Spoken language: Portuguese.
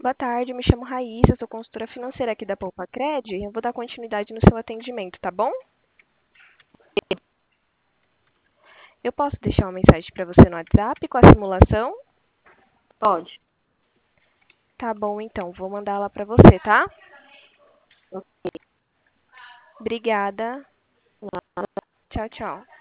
Boa tarde, me chamo Raíssa, sou consultora financeira aqui da Poupa-Cred. Eu vou dar continuidade no seu atendimento, tá bom? Eu posso deixar uma mensagem para você no WhatsApp com a simulação? Pode. Tá bom, então, vou mandar ela para você, tá? Ok. Obrigada. Tchau, tchau.